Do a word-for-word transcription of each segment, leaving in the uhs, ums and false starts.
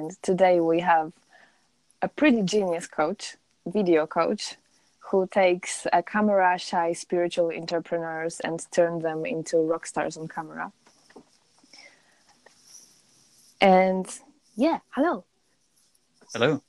And today we have a pretty genius coach, video coach, who takes a camera-shy spiritual entrepreneurs and turn them into rock stars on camera. And yeah, hello. Hello.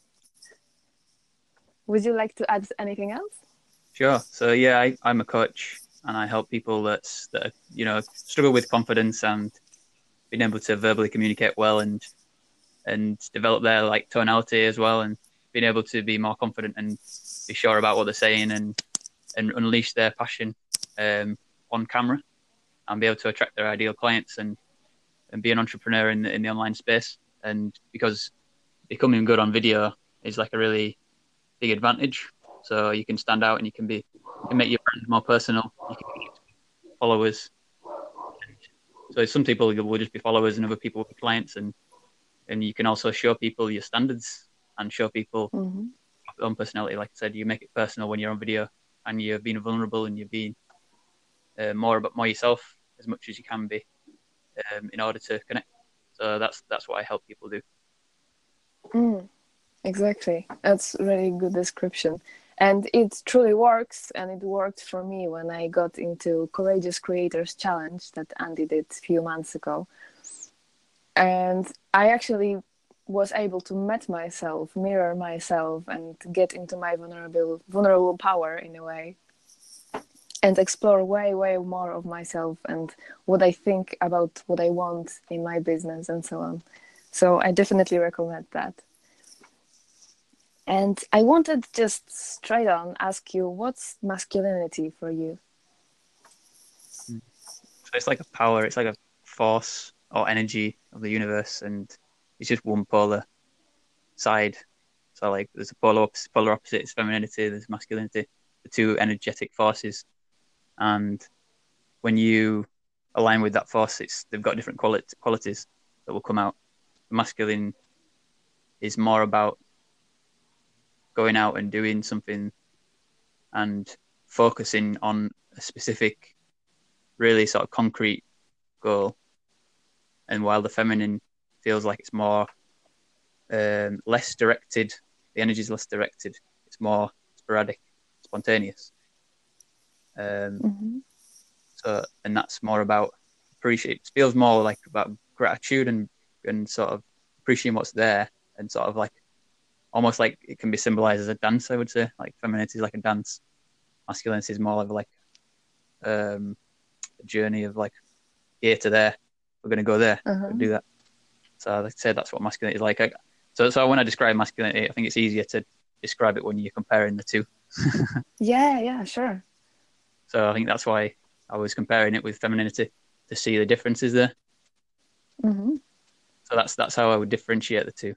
Would you like to add anything else? Sure. So yeah, I, I'm a coach and I help people that's that you know struggle with confidence and being able to verbally communicate well and and develop their like tonality as well and being able to be more confident and be sure about what they're saying and and unleash their passion um, on camera and be able to attract their ideal clients and and be an entrepreneur in the, in the online space. And because becoming good on video is like a really big advantage. So you can stand out and you can be you can make your brand more personal. You can get followers. So some people will just be followers and other people will be clients, and and you can also show people your standards and show people Mm-hmm. your own personality. Like I said, you make it personal when you're on video and you're being vulnerable and you're being uh, more about more yourself as much as you can be um, in order to connect. So that's that's what I help people do. Mm, exactly. That's a really good description. And it truly works, and it worked for me when I got into Courageous Creators Challenge that Andy did a few months ago. And I actually was able to meet myself, mirror myself, and get into my vulnerable vulnerable power in a way, and explore way, way more of myself and what I think about what I want in my business and so on. So I definitely recommend that. And I wanted just straight on ask you, what's masculinity for you? So it's like a power, it's like a force or energy of the universe, and it's just one polar side. So like there's a polar opposite, polar opposite is femininity, there's masculinity, the two energetic forces. And when you align with that force, it's they've got different quali- qualities that will come out. The masculine is more about going out and doing something and focusing on a specific, really sort of concrete goal. And while the feminine feels like it's more um, less directed, the energy is less directed. It's more sporadic, spontaneous. Um, Mm-hmm. so, and that's more about appreciate. It feels more like about gratitude and and sort of appreciating what's there, and sort of like almost like it can be symbolized as a dance. I would say like femininity is like a dance. Masculinity is more of like um, a journey of like here to there. We're going to go there. We're going to Uh-huh. do that. So I'd say that's what masculinity is like. I, so, so when I describe masculinity, I think it's easier to describe it when you're comparing the two. Yeah, yeah, sure. So I think that's why I was comparing it with femininity to see the differences there. Mm-hmm. So that's that's how I would differentiate the two.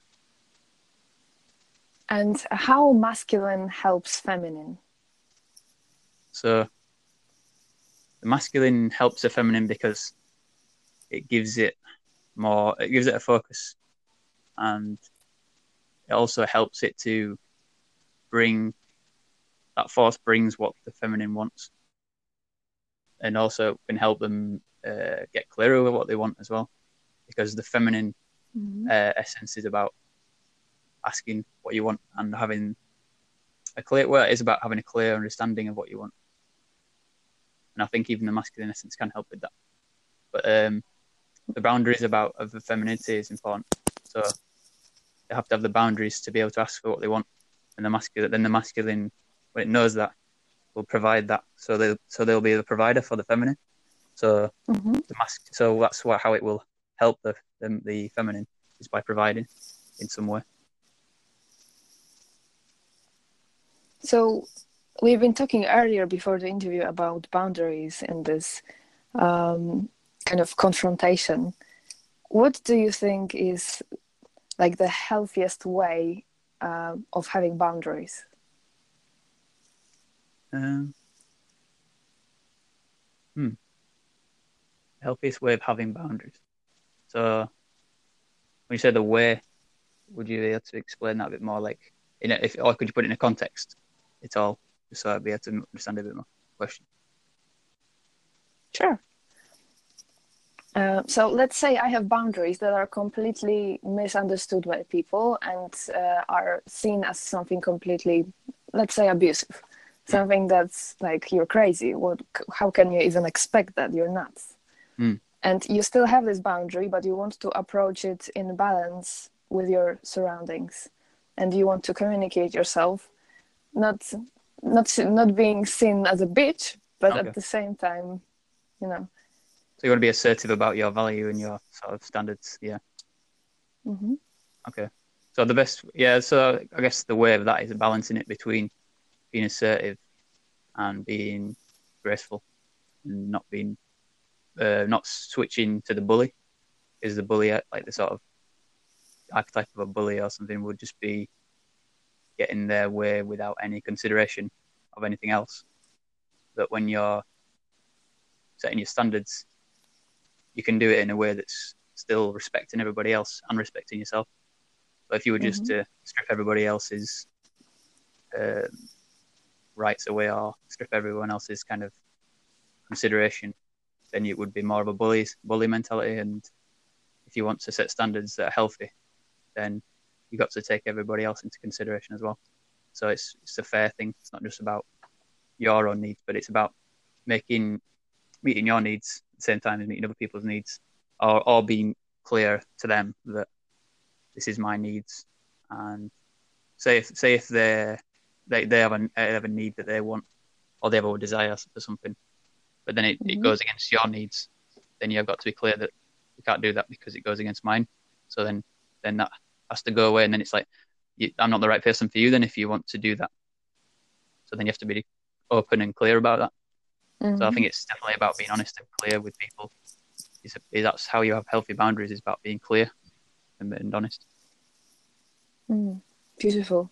And how masculine helps feminine? So the masculine helps the feminine because it gives it more, it gives it a focus, and it also helps it to bring that force brings what the feminine wants, and also can help them uh, get clearer over what they want as well, because the feminine Mm-hmm. uh, essence is about asking what you want and having a clear. Well, it is about having a clear understanding of what you want, and I think even the masculine essence can help with that. But um, the boundaries about of the femininity is important. So they have to have the boundaries to be able to ask for what they want, and the masculine. Then the masculine, when it knows that, will provide that. So they so they'll be the provider for the feminine. So Mm-hmm. the mask. So that's what how it will help the the, the feminine is by providing in some way. So we've been talking earlier before the interview about boundaries in this um, kind of confrontation. What do you think is like the healthiest way uh, of having boundaries? Um, hmm. Healthiest way of having boundaries. So when you say the way, would you be able to explain that a bit more? Like, in a, if or could you put it in a context? It's all just so I'd be able to understand a bit more. Question. Sure. Uh, so let's say I have boundaries that are completely misunderstood by people and uh, are seen as something completely, let's say, abusive. Something that's like, you're crazy. What? How can you even expect that? You're nuts. Mm. And you still have this boundary, but you want to approach it in balance with your surroundings, and you want to communicate yourself, not not not being seen as a bitch, but Okay. at the same time, you know. So you want to be assertive about your value and your sort of standards. Yeah. Mm-hmm. Okay. So the best, yeah. So I guess the way of that is balancing it between being assertive and being graceful, and not being, uh, not switching to the bully. Is the bully uh, like the sort of archetype of a bully or something would just be getting their way without any consideration of anything else. That when you're setting your standards, you can do it in a way that's still respecting everybody else and respecting yourself. But if you were just Mm-hmm. to strip everybody else's uh, rights away or strip everyone else's kind of consideration, then it would be more of a bully bully mentality. And if you want to set standards that are healthy, then you got to take everybody else into consideration as well. So it's it's a fair thing. It's not just about your own needs, but it's about making meeting your needs at the same time as meeting other people's needs, or or being clear to them that this is my needs. And say if say if they they they have a they have a need that they want, or they have a desire for something, but then it, it Mm-hmm. goes against your needs, then you've got to be clear that you can't do that because it goes against mine. So then then that has to go away, and then it's like you, I'm not the right person for you. Then if you want to do that, so then you have to be open and clear about that. So I Mm-hmm. think it's definitely about being honest and clear with people. Is that's how you have healthy boundaries? Is about being clear and, and honest. Mm. Beautiful.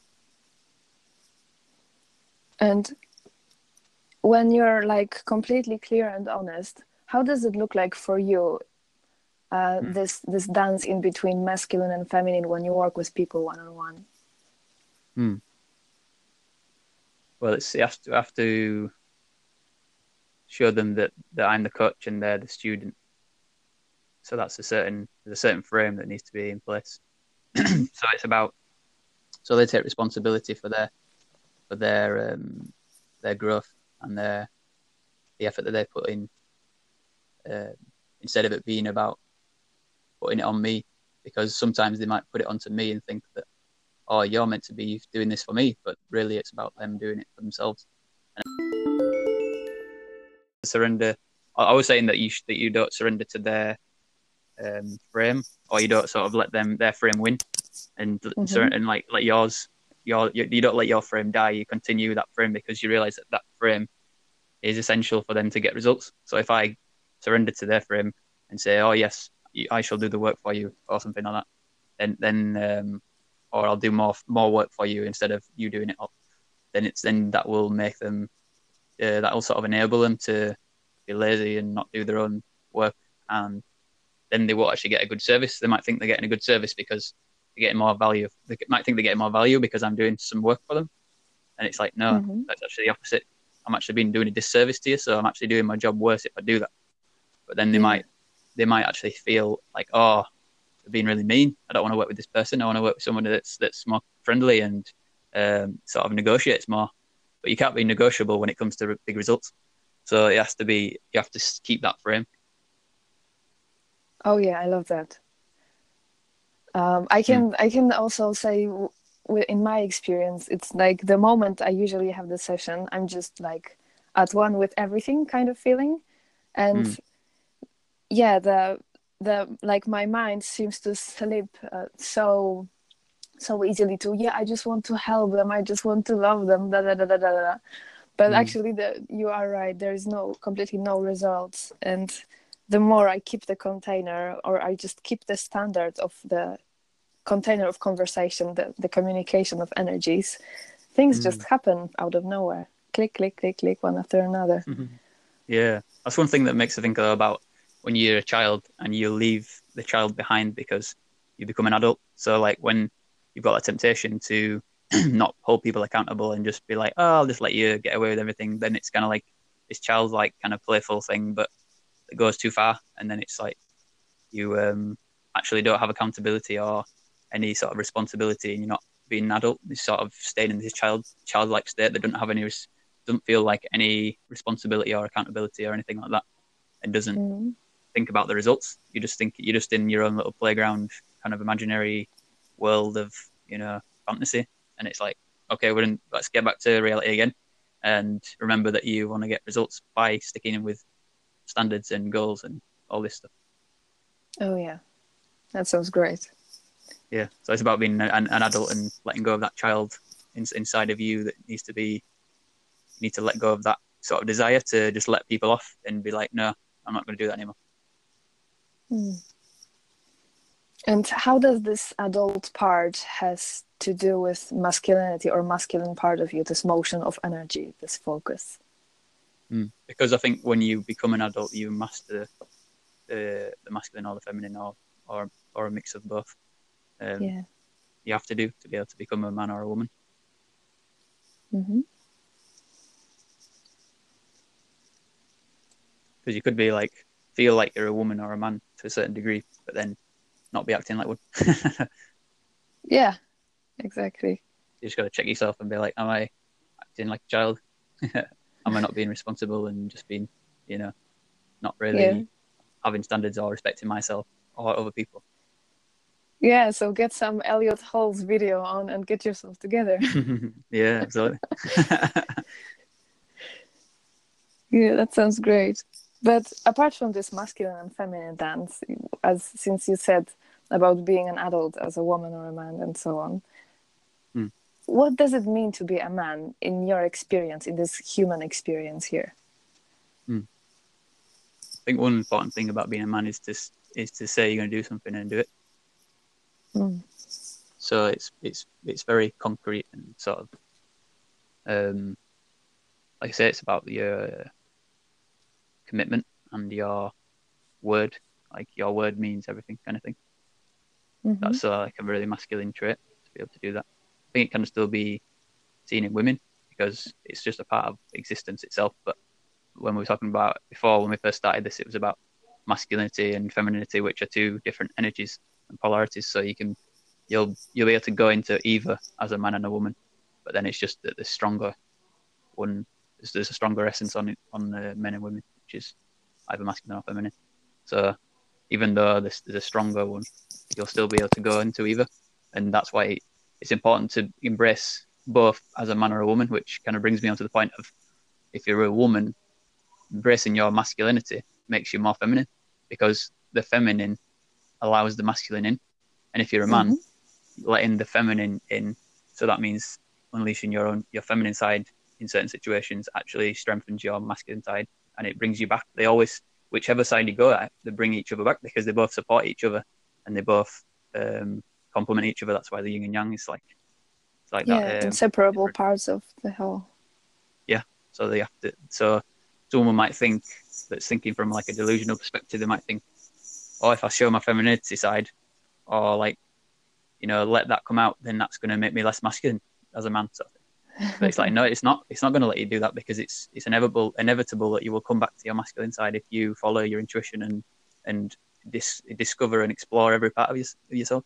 And when you're like completely clear and honest, how does it look like for you? Uh, Mm. this this dance in between masculine and feminine when you work with people one on one. Mm. Well, it's you have to have to show them that, that I'm the coach and they're the student. So that's a certain there's a certain frame that needs to be in place. Mm-hmm. So it's about so they take responsibility for their for their um, their growth and their the effort that they put in, uh, instead of it being about putting it on me, because sometimes they might put it onto me and think that, oh, you're meant to be doing this for me, but really it's about them doing it for themselves. And surrender. I I was saying that you sh- that you don't surrender to their um, frame, or you don't sort of let them their frame win, and Mm-hmm. and like like yours, your you, you don't let your frame die. You continue that frame because you realize that that frame is essential for them to get results. So if I surrender to their frame and say, oh yes, I shall do the work for you, or something like that, then then um, or I'll do more more work for you instead of you doing it all, then it's then that will make them uh, that will sort of enable them to be lazy and not do their own work, and then they won't actually get a good service. They might think they're getting a good service because they're getting more value. They might think they're getting more value because I'm doing some work for them, and it's like, no, Mm-hmm. that's actually the opposite. I'm actually been doing a disservice to you, so I'm actually doing my job worse if I do that. But then they Yeah. might they might actually feel like, oh, they're being really mean. I don't want to work with this person. I want to work with someone that's that's more friendly and um, sort of negotiates more. But you can't be negotiable when it comes to big results. So it has to be you have to keep that frame. Oh yeah, I love that. Um, I Mm, can I can also say, w- in my experience, it's like the moment I usually have the session, I'm just like at one with everything kind of feeling, and mm, yeah, the the like my mind seems to slip uh, so so easily to, yeah, I just want to help them, I just want to love them, da da da da da da. But mm, actually, the you are right. There is no completely no results, and the more I keep the container, or I just keep the standard of the container of conversation, the, the communication of energies, things just mm. happen out of nowhere. Click, click, click, click, one after another. Yeah, that's one thing that makes me think about when you're a child and you leave the child behind because you become an adult. So like when you've got a temptation to not hold people accountable and just be like, oh, I'll just let you get away with everything, then it's kind of like this childlike kind of playful thing. But that goes too far, and then it's like you um, actually don't have accountability or any sort of responsibility, and you're not being an adult. You sort of staying in this child childlike state that doesn't have any res- doesn't feel like any responsibility or accountability or anything like that, and doesn't Mm. think about the results. You just think you're just in your own little playground, kind of imaginary world of you know fantasy, and it's like, okay, we're in, let's get back to reality again, and remember that you want to get results by sticking in with standards and goals and all this stuff. Oh yeah, that sounds great. Yeah, so it's about being an, an adult and letting go of that child in, inside of you that needs to be. You need to let go of that sort of desire to just let people off and be like, no, I'm not going to do that anymore. Mm. And how does this adult part has to do with masculinity or masculine part of you, this motion of energy, this focus? Mm. Because I think when you become an adult, you master the, the masculine or the feminine, or or or a mix of both. Um, Yeah. You have to do to be able to become a man or a woman. Mm-hmm. Because you could be like feel like you're a woman or a man to a certain degree, but then not be acting like one. Yeah, exactly. You just got to check yourself and be like, am I acting like a child? Am I not being responsible and just being, you know, not Yeah. really having standards or respecting myself or other people? Yeah, so get some Elliot Hall's video on and get yourself together. Yeah, absolutely. Yeah, that sounds great. But apart from this masculine and feminine dance, as since you said about being an adult as a woman or a man and so on, Hmm. what does it mean to be a man in your experience, in this human experience here? Hmm. I think one important thing about being a man is to is to say you're going to do something and do it. Mm. So it's it's it's very concrete and sort of um, like I say, it's about your commitment and your word. Like your word means everything, kind of thing. Mm-hmm. That's uh, like a really masculine trait to be able to do that. I think it can still be seen in women because it's just a part of existence itself. But when we were talking about before, when we first started this, it was about masculinity and femininity, which are two different energies and polarities. So you can you'll you'll be able to go into either as a man and a woman, but then it's just that the stronger one, there's, there's a stronger essence on it on the men and women, which is either masculine or feminine. So even though there's, there's a stronger one, you'll still be able to go into either, and that's why it's important to embrace both as a man or a woman. Which kind of brings me on to the point of, if you're a woman, embracing your masculinity makes you more feminine, because the feminine allows the masculine in, and if you're a man, Mm-hmm. letting the feminine in, so that means unleashing your own your feminine side in certain situations actually strengthens your masculine side, and it brings you back. They always, whichever side you go at, they bring each other back because they both support each other and they both um, complement each other. That's why the yin and yang is like it's like Yeah, that. Um, inseparable parts of the whole. yeah, so they have to. So someone might think, that's thinking from like a delusional perspective, they might think, oh, if I show my femininity side, or like, you know, let that come out, then that's going to make me less masculine as a man. Sort of thing. But it's like, no, it's not. It's not going to let you do that, because it's it's inevitable inevitable that you will come back to your masculine side if you follow your intuition and and dis- discover and explore every part of, your, of yourself.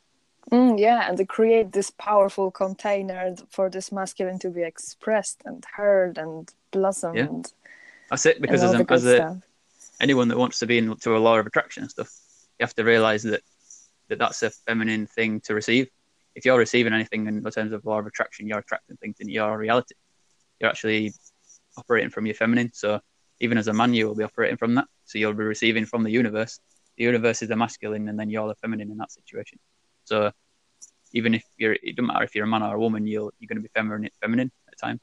Mm, yeah, and to create this powerful container for this masculine to be expressed and heard and Yeah, blossomed that's it. and Because all as the a good as a stuff. anyone that wants to be into a law of attraction and stuff, you have to realize that, that that's a feminine thing to receive. If you're receiving anything in terms of law of attraction, you're attracting things into your reality. You're actually operating from your feminine. So even as a man, you will be operating from that. So you'll be receiving from the universe. The universe is the masculine, and then you're the feminine in that situation. So even if you're, it doesn't matter if you're a man or a woman, you'll, you're going to be feminine, feminine at times.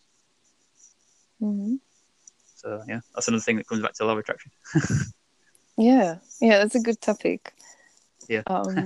Mm-hmm. So yeah, that's another thing that comes back to law of attraction. Yeah, yeah, that's a good topic. Yeah. Um,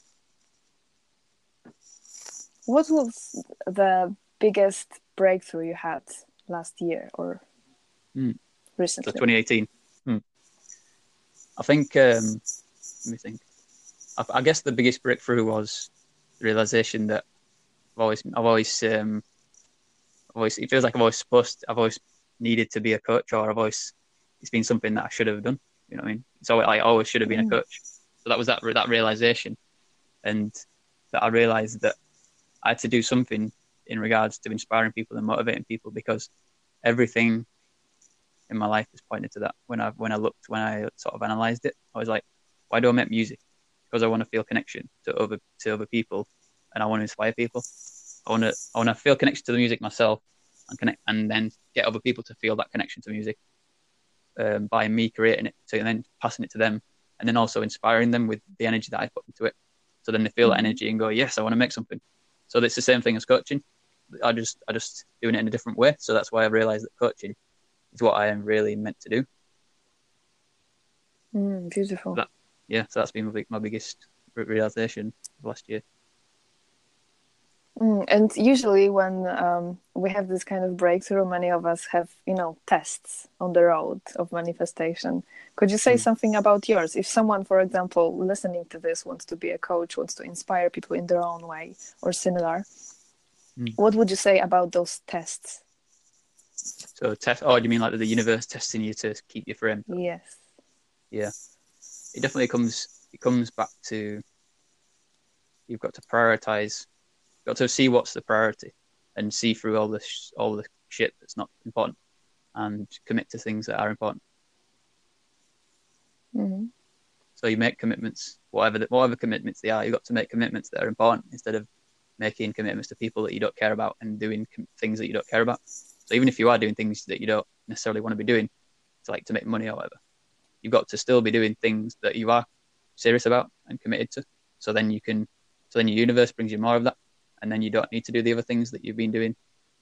what was the biggest breakthrough you had last year or Mm. So recently? twenty eighteen. Hmm. I think, um, let me think. I, I guess the biggest breakthrough was the realization that I've always, I've always, um, I've always, it feels like I've always supposed, I've always needed to be a coach, or I've always, it's been something that I should have done. You know what I mean? So I always should have been a Mm. coach. So that was that that realization, and that I realized that I had to do something in regards to inspiring people and motivating people, because everything in my life is pointed to that. When I when I looked, when I sort of analyzed it, I was like, why do I make music? Because I want to feel connection to other to other people, and I want to inspire people. I want to I want to feel connection to the music myself, and connect, and then get other people to feel that connection to music, um, by me creating it, to, and then passing it to them, and then also inspiring them with the energy that I put into it. So then they feel that Mhm. energy and go, yes, I want to make something. So it's the same thing as coaching. I just I just doing it in a different way. So that's why I realized that coaching is what I am really meant to do. Mm, beautiful. That yeah, so that's been my, big, my biggest realization of last year. Mm, and usually, when um, we have this kind of breakthrough, many of us have, you know, tests on the road of manifestation. Could you say Mm. something about yours? If someone, for example, listening to this wants to be a coach, wants to inspire people in their own way or similar, Mm. what would you say about those tests? So test. Oh, do you mean like the universe testing you to keep you framed? Yes. Yeah, it definitely comes. It comes back to, you've got to prioritize. You've got to see what's the priority, and see through all the sh- all the shit that's not important, and commit to things that are important. Mm-hmm. So you make commitments, whatever the, whatever commitments they are. You've got to make commitments that are important, instead of making commitments to people that you don't care about, and doing com- things that you don't care about. So even if you are doing things that you don't necessarily want to be doing, to like to make money or whatever, you've got to still be doing things that you are serious about and committed to. So then you can, so then your universe brings you more of that, and then you don't need to do the other things that you've been doing.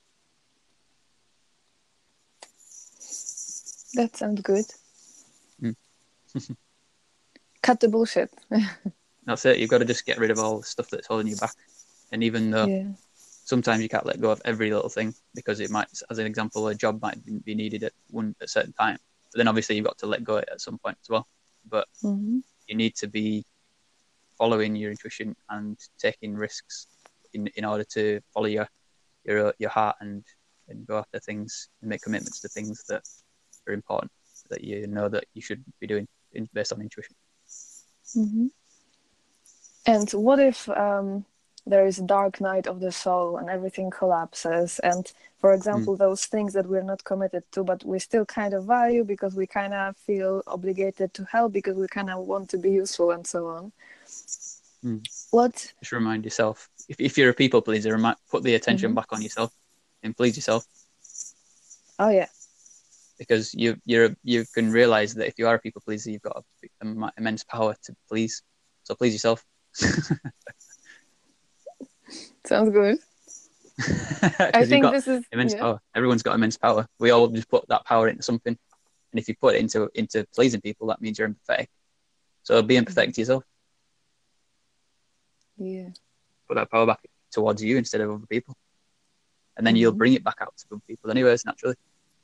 That sounds good. Mm. Cut the bullshit. That's it. You've got to just get rid of all the stuff that's holding you back. And even though Yeah. sometimes you can't let go of every little thing, because it might, as an example, a job might be needed at one at a certain time. But then obviously you've got to let go of it at some point as well. But Mm-hmm. you need to be following your intuition and taking risks in, in order to follow your your your heart, and and go after things and make commitments to things that are important, that you know that you should be doing in, based on intuition. Mm-hmm. And what if um, there is a dark night of the soul and everything collapses? And, for Mm. example, those things that we're not committed to, but we still kind of value because we kind of feel obligated to help, because we kind of want to be useful and so on. Mm. What? Just remind yourself, if, if you're a people pleaser, remind, put the attention Mm-hmm. back on yourself and please yourself, Oh, yeah. because you you're you can realize that if you are a people pleaser, you've got a, immense power to please. So please yourself. Sounds good. I Because you've think got this is, immense yeah. power. Everyone's got immense power. We all just put that power into something, and if you put it into into pleasing people, that means you're empathetic. So be Mm-hmm. empathetic to yourself. Yeah. Put that power back towards you instead of other people, and then you'll Mm-hmm. bring it back out to other people anyways, naturally.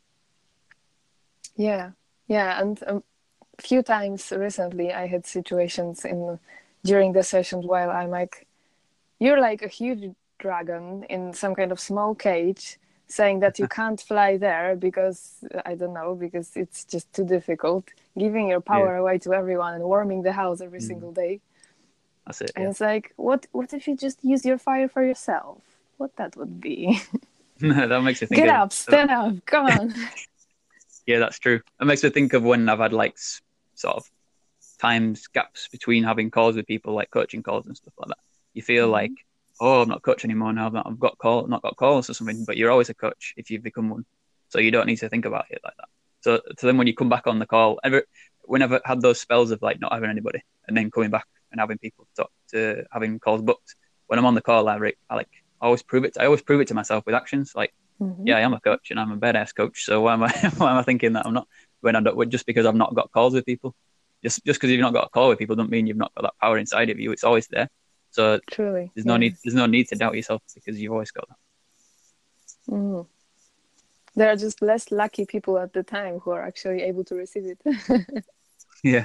Yeah. Yeah. And um, a few times recently, I had situations in during the sessions while I'm like, you're like a huge dragon in some kind of small cage, saying that you can't fly there because, I don't know, because it's just too difficult, giving your Yeah. power away to everyone and warming the house every Mm. single day. That's it. And Yeah. it's like, what what if you just use your fire for yourself? What that would be. That makes me think Get of. up, stand up, come on. Yeah, that's true. It makes me think of when I've had like sort of times gaps between having calls with people, like coaching calls and stuff like that. You feel like, Mm-hmm. oh, I'm not a coach anymore now. I've, not, I've got call, not got calls or something. But you're always a coach if you've become one, so you don't need to think about it like that. So, so then when you come back on the call, ever whenever I've had those spells of like not having anybody, and then coming back and having people talk to having calls booked, when I'm on the call, I, re- I like I always prove it. I always prove it to myself with actions. Like, Mm-hmm. yeah, I am a coach and I'm a badass coach. So why am I why am I thinking that I'm not, when I don't, just because I've not got calls with people? Just just because you've not got a call with people don't mean you've not got that power inside of you. It's always there. So Truly, there's no yeah. need there's no need to doubt yourself, because you've always got that. Mm. There are just less lucky people at the time who are actually able to receive it. Yeah.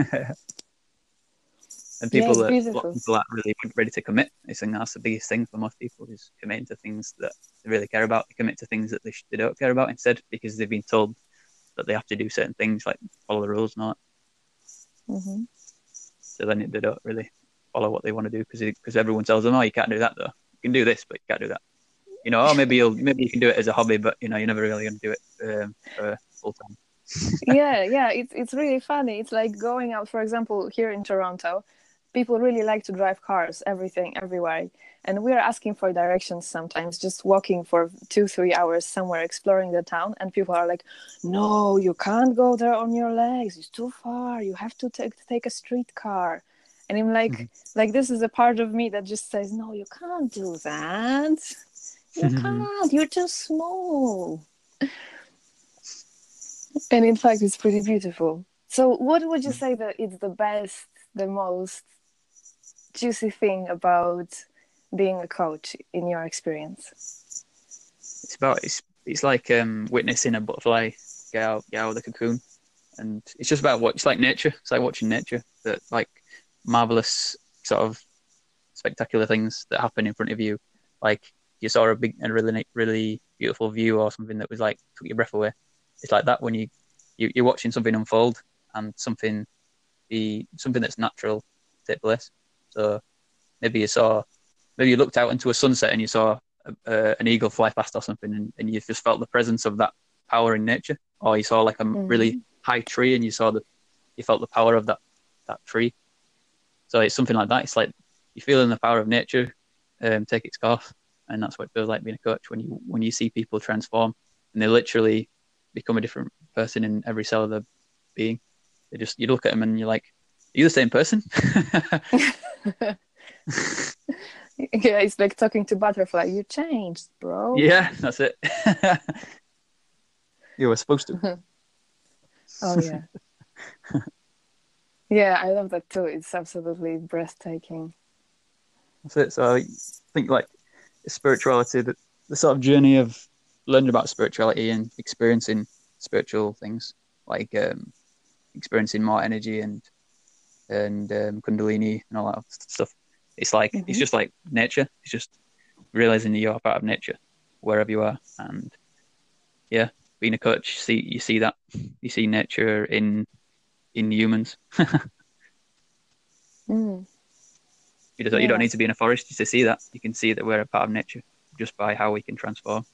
And Yeah, people it's that a lot of beautiful. people aren't really ready to commit. I think that's the biggest thing for most people, is committing to things that they really care about. They commit to things that they, sh- they don't care about instead, because they've been told that they have to do certain things, like follow the rules and all that. Mm-hmm. So then they don't really follow what they want to do because because everyone tells them, oh, you can't do that though. You can do this, but you can't do that. You know, oh, maybe you'll maybe you can do it as a hobby, but you know, you're never really going to do it um, for full time. Yeah, yeah, it's it's really funny. It's like going out, for example, here in Toronto, people really like to drive cars, everything, everywhere. And we're asking for directions sometimes, just walking for two, three hours somewhere, exploring the town. And people are like, no, you can't go there on your legs. It's too far. You have to take take a streetcar. And I'm like, like this is a part of me that just says, no, you can't do that. You can't. You're too small. And in fact, it's pretty beautiful. So what would you say that it's the best, the most juicy thing about being a coach in your experience? It's about it's it's like um, witnessing a butterfly get out get out of the cocoon, and it's just about what it's like nature. It's like watching nature, that like marvelous sort of spectacular things that happen in front of you. Like you saw a big and really really beautiful view or something that was like took your breath away. It's like that when you, you you're watching something unfold and something be something that's natural take place. So maybe you saw maybe you looked out into a sunset and you saw a, an eagle fly past or something, and, and you just felt the presence of that power in nature. Or you saw like a Mm-hmm. really high tree and you saw the you felt the power of that that tree. So it's something like that. It's like you're feeling the power of nature um, take its course, and that's what it feels like being a coach when you when you see people transform and they literally become a different person in every cell of their being. They just you look at them and you're like, are you the same person? Yeah, it's like talking to butterfly. You changed, bro. Yeah, that's it. You were supposed to. Oh yeah. Yeah, I love that too. It's absolutely breathtaking. That's it. So I think like spirituality, the, the sort of journey of learning about spirituality and experiencing spiritual things, like um, experiencing more energy and and um, Kundalini and all that stuff. It's like mm-hmm. it's just like nature. It's just realizing that you're part of nature wherever you are, and yeah, being a coach, see you see that you see nature in in humans. mm. You, just, yeah. You don't need to be in a forest just to see that. You can see that we're a part of nature just by how we can transform.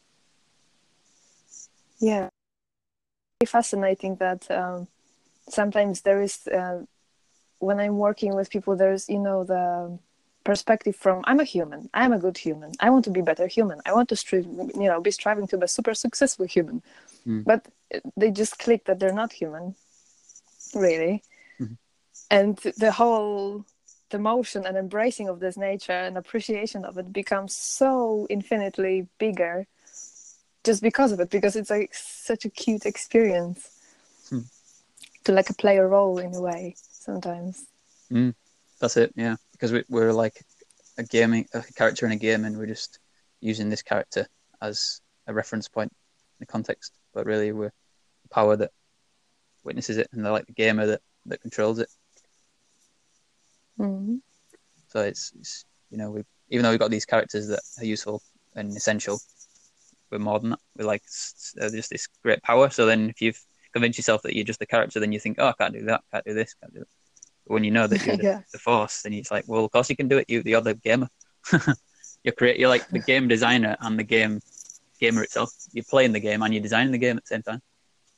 Yeah, it's fascinating that um, sometimes there is uh, when I'm working with people, there's you know the perspective from I'm a human, I'm a good human, I want to be better human, I want to strive, you know, be striving to be a super successful human, mm. but they just click that they're not human, really, mm-hmm. and the whole the motion and embracing of this nature and appreciation of it becomes so infinitely bigger just because of it, because it's like such a cute experience hmm. to like play a role in a way sometimes. Mm, that's it, yeah. Because we, we're like a gaming a character in a game, and we're just using this character as a reference point in the context. But really, we're the power that witnesses it, and they're like the gamer that, that controls it. Mm-hmm. So it's, it's you know we even though we've got these characters that are useful and essential, we're more than that. We're like uh, just this great power. So then, if you've convinced yourself that you're just a character, then you think, oh, I can't do that, can't do this, can't do that. But when you know that you're the, yeah. the force, then it's like, well, of course you can do it. You, the other gamer, you're create, you're like the game designer and the game gamer itself. You're playing the game and you're designing the game at the same time.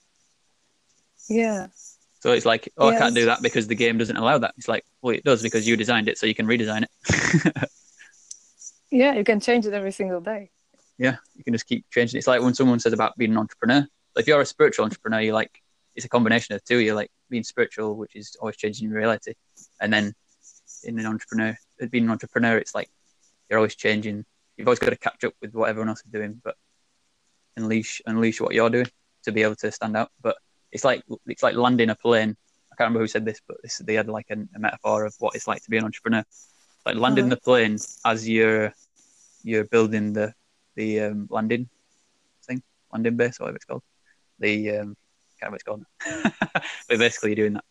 Yeah. So it's like, oh, yes. I can't do that because the game doesn't allow that. It's like, well, it does because you designed it, so you can redesign it. Yeah, you can change it every single day. Yeah, you can just keep changing it. It's like when someone says about being an entrepreneur. So if you're a spiritual entrepreneur, you're like, it's a combination of the two. You're like being spiritual, which is always changing your reality. And then in an entrepreneur, being an entrepreneur, it's like you're always changing. You've always got to catch up with what everyone else is doing, but unleash unleash what you're doing to be able to stand out. But it's like it's like landing a plane. I can't remember who said this, but this, they had like a, a metaphor of what it's like to be an entrepreneur. Like landing uh-huh. the plane as you're you're building the the um, landing thing, landing base, or whatever it's called. The um, I can't remember what it's called. But basically, you're doing that.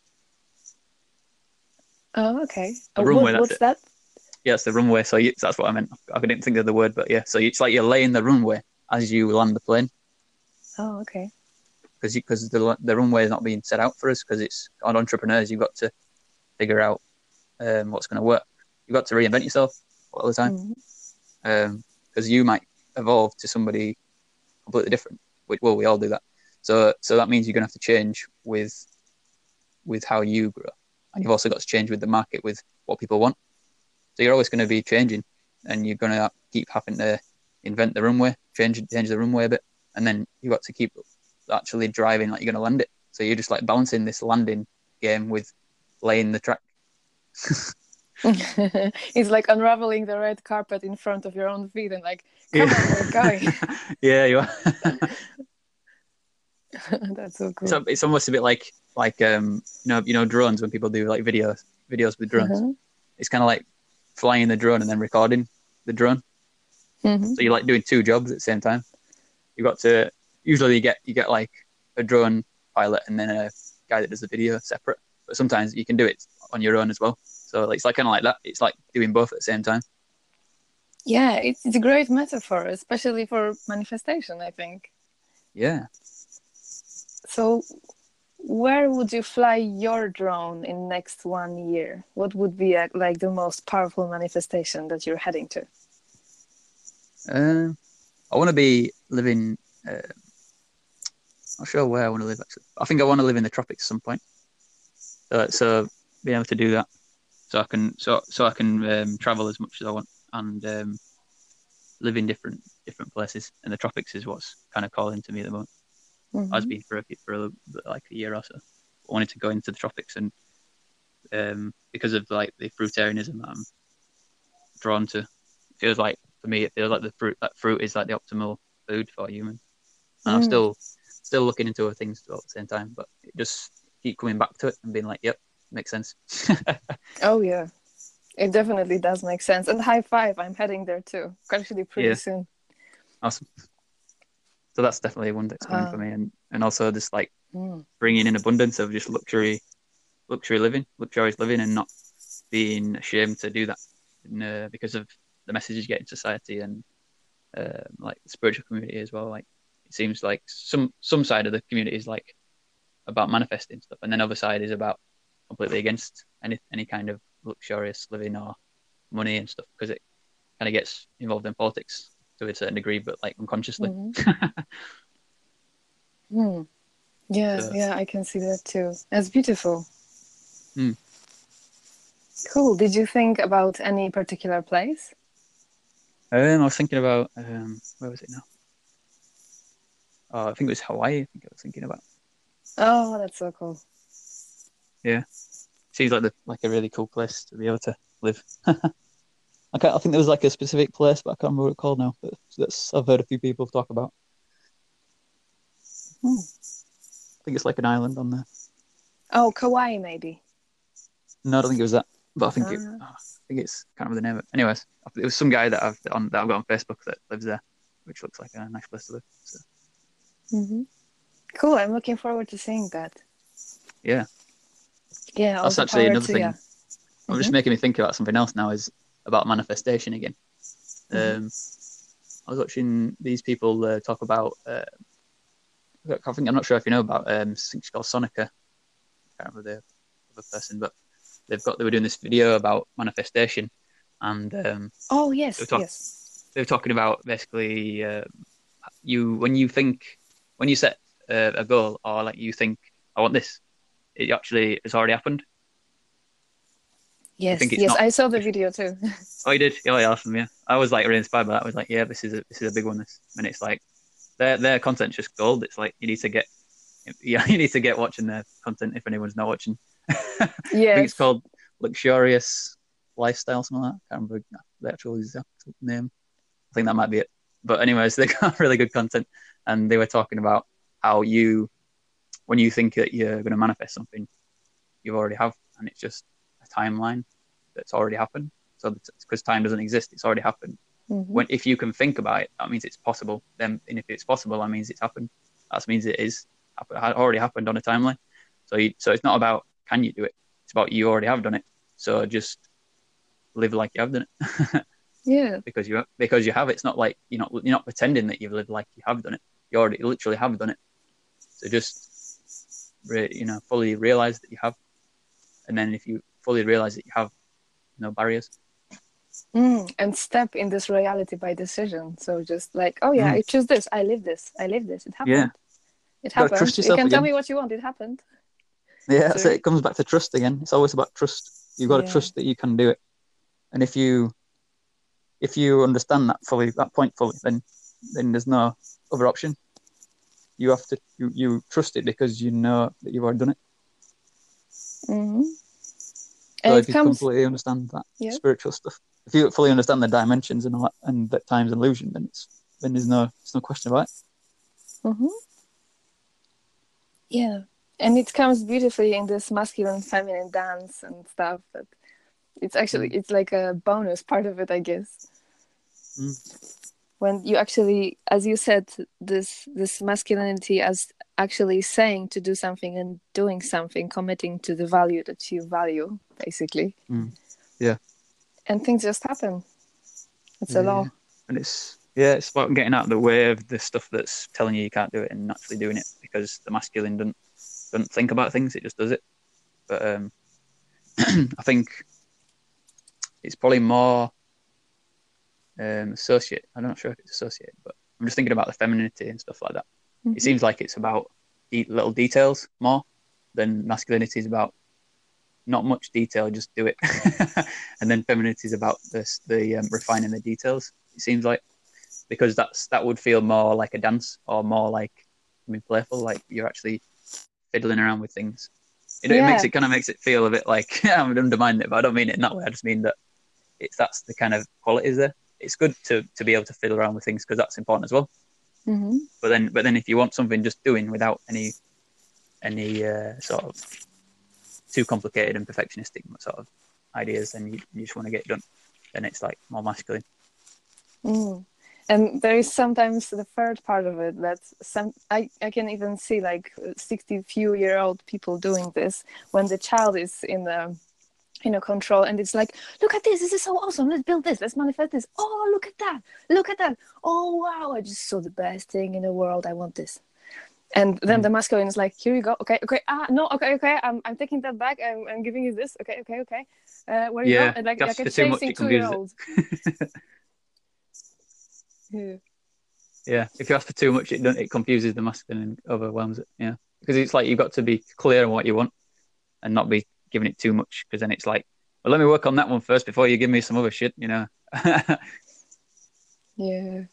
Oh, okay. The oh, runway. What, what's it. that? Yeah, it's the runway. So you, that's what I meant. I didn't think of the word, but yeah. So it's like you're laying the runway as you land the plane. Oh, okay. Because because the the runway is not being set out for us because it's on entrepreneurs. You've got to figure out um, what's going to work. You've got to reinvent yourself all the time, because Mm-hmm. um, you might evolve to somebody completely different. Which, well, we all do that. So, so that means you're going to have to change with with how you grow, and you've also got to change with the market, with what people want. So you're always going to be changing, and you're going to keep having to invent the runway, change change the runway a bit, and then you've got to keep actually driving like you're going to land it. So you're just like balancing this landing game with laying the track. It's like unraveling the red carpet in front of your own feet and like, come Yeah. on, we're going. Yeah, you are. That's so It's, cool. it's almost a bit like like um you know you know drones, when people do like videos videos with drones. Uh-huh. It's kind of like flying the drone and then recording the drone. Mm-hmm. So you're like doing two jobs at the same time. You got to usually you get you get like a drone pilot and then a guy that does the video separate. But sometimes you can do it on your own as well. So like, it's like kind of like that. It's like doing both at the same time. Yeah, it's, it's a great metaphor, especially for manifestation, I think. Yeah. So, where would you fly your drone in next one year? What would be a, like the most powerful manifestation that you're heading to? Uh, I want to be living. Uh, not sure where I want to live actually. I think I want to live in the tropics at some point. So, so being able to do that, so I can so so I can um, travel as much as I want and um, live in different different places. And the tropics is what's kind of calling to me at the moment. I've Mm-hmm. been for a, for a, like a year or so. I wanted to go into the tropics, and um, because of like the fruitarianism that I'm drawn to, it feels like for me it feels like the fruit that fruit is like the optimal food for a human. And I'm Mm. still still looking into other things at the same time, but it just keep coming back to it and being like, yep, makes sense. Oh, yeah. It definitely does make sense. And high five, I'm heading there too. Actually, pretty Yeah, soon. awesome. So that's definitely one that's coming for Uh, me, and and also just like mm. bringing in abundance of just luxury, luxury living, luxurious living, and not being ashamed to do that, and, uh, because of the messages you get in society and uh, like the spiritual community as well. Like it seems like some some side of the community is like about manifesting stuff, and then other side is about completely against any any kind of luxurious living or money and stuff, because it kind of gets involved in politics to a certain degree, but like unconsciously. Mm-hmm. Mm. Yeah, So, yeah, I can see that too. That's beautiful. hmm. Cool. Did you think about any particular place? um, I was thinking about um, where was it now? Oh, I think it was Hawaii. I think I was thinking about. Oh, that's so cool. Yeah, seems like the like a really cool place to be able to live. I can't, I think there was like a specific place, but I can't remember what it's called now. But that's I've heard a few people talk about. Hmm. I think it's like an island on there. Oh, Kauai, maybe. No, I don't think it was that, but I think it. Ah. Oh, I think it's can't remember the name of it. Anyways, it was some guy that I've on that I've got on Facebook that lives there, which looks like a nice place to live. So Mm-hmm. Cool. I'm looking forward to seeing that. yeah, Yeah, all that's the actually power another to yeah. thing. I'm just Mm-hmm. making me think about something else now. Is about manifestation again. Mm-hmm. Um, I was watching these people uh, talk about. Uh, I think I'm not sure if you know about. Um, I think she's called Sonica. I can't remember the other person, but they've got they were doing this video about manifestation, and um, Oh, they were yes, talking yes. they were talking about basically uh, you when you think when you set uh, a goal, or like you think I want this, it actually has already happened. You think Yes, it's yes. not. I saw the video too. Oh, you did? Oh, yeah, awesome. Yeah, I was like really inspired by that. I was like, yeah, this is a this is a big one. This, and it's like their their content's just gold. It's like you need to get yeah, you need to get watching their content if anyone's not watching. I think it's Yes. called Luxurious Lifestyle, something like that. I can't remember the actual exact name. I think that might be it. But anyways, they got really good content, and they were talking about how you, when you think that you're going to manifest something, you already have, and it's just a timeline that's already happened. So because time doesn't exist, it's already happened. Mm-hmm. When if you can think about it, that means it's possible. Then, and if it's possible, that means it's happened. That means it is already happened on a timeline. So, you, so it's not about can you do it. It's about you already have done it. So just live like you have done it. Yeah. because you because you have. It's not like you're not you're not pretending that you've lived like you have done it. You already literally have done it. So just re, you know fully realize that you have, and then if you fully realize that you have no barriers. Mm, and step in this reality by decision. So just like, oh yeah, Mm. I choose this. I live this. I live this. It Yeah, happened. It you got to happened. trust You yourself can tell again. me what you want. It happened. Yeah, that's So it. It comes back to trust again. It's always about trust. You've got to yeah. trust that you can do it. And if you if you understand that fully, that point fully, then then there's no other option. You have to you, you trust it because you know that you've already done it. Mm-hmm. So And if it you comes. completely understand that Yeah. spiritual stuff, if you fully understand the dimensions and all that, and that time's an illusion, then it's then there's no there's no question about it. Mm-hmm. Yeah. And it comes beautifully in this masculine feminine dance and stuff. But it's actually Mm. it's like a bonus part of it, I guess. Mm. When you actually, as you said, this this masculinity as actually saying to do something and doing something, committing to the value that you value, basically. Mm. Yeah. And things just happen. It's a Yeah, yeah. law. And it's yeah, it's about getting out of the way of the stuff that's telling you you can't do it and actually doing it, because the masculine doesn't doesn't think about things; it just does it. But um, I think it's probably more um, associate. I'm not sure if it's associated, but I'm just thinking about the femininity and stuff like that. Mm-hmm. It seems like it's about de- little details more than masculinity is about not much detail, just do it. And then femininity is about this the um, refining the details. It seems like, because that's that would feel more like a dance, or more like, I mean, playful, like you're actually fiddling around with things. You know, it makes Yeah. it kind of makes it feel a bit like I'm undermining it, but I don't mean it in that way. I just mean that it's that's the kind of qualities there. It's good to to be able to fiddle around with things because that's important as well. Mm-hmm. But then, but then if you want something just doing without any any uh, sort of too complicated and perfectionistic sort of ideas, then you, you just want to get it done. Then it's like more masculine. Mm. And there is sometimes the third part of it that some I, I can even see like sixty few year old people doing this when the child is in the you know control, and it's like, look at this, this is so awesome, let's build this, let's manifest this, oh look at that, look at that, oh wow, I just saw the best thing in the world, I want this. And then Mm. the masculine is like, here you go, okay, okay, ah no, okay, okay, I'm I'm taking that back, I'm, I'm giving you this, okay, okay, okay, uh, where you go, Yeah, and if like you like ask a for too much, chasing it two year confuses it. old. Yeah. Yeah, if you ask for too much, it don't, it confuses the masculine and overwhelms it. Yeah, because it's like you've got to be clear on what you want and not be giving it too much, because then it's like, well, let me work on that one first before you give me some other shit, you know. Yeah.